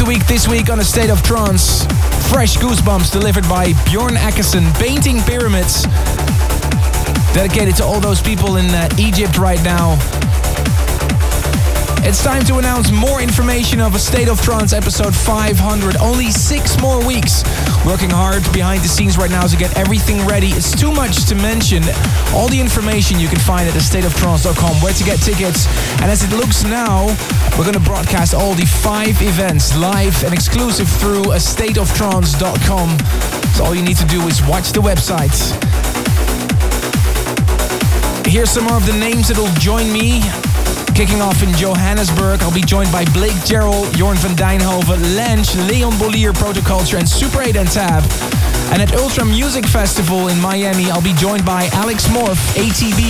the week this week on A State of Trance. Fresh Goosebumps delivered by Bjorn Akkerson, Painting Pyramids. Dedicated to all those people in Egypt right now. It's time to announce more information of A State of Trance episode 500. Only 6 more weeks. Working hard behind the scenes right now to get everything ready. It's too much to mention. All the information you can find at astateoftrance.com, where to get tickets. And as it looks now, we're going to broadcast all the 5 events live and exclusive through astateoftrance.com. So all you need to do is watch the website. Here's some more of the names that'll join me. Kicking off in Johannesburg, I'll be joined by Blake Jarrell, Jorn van Dijnhoven, Lange, Leon Bollier, Protoculture and Super 8 and Tab. And at Ultra Music Festival in Miami, I'll be joined by Alex Morph, ATB,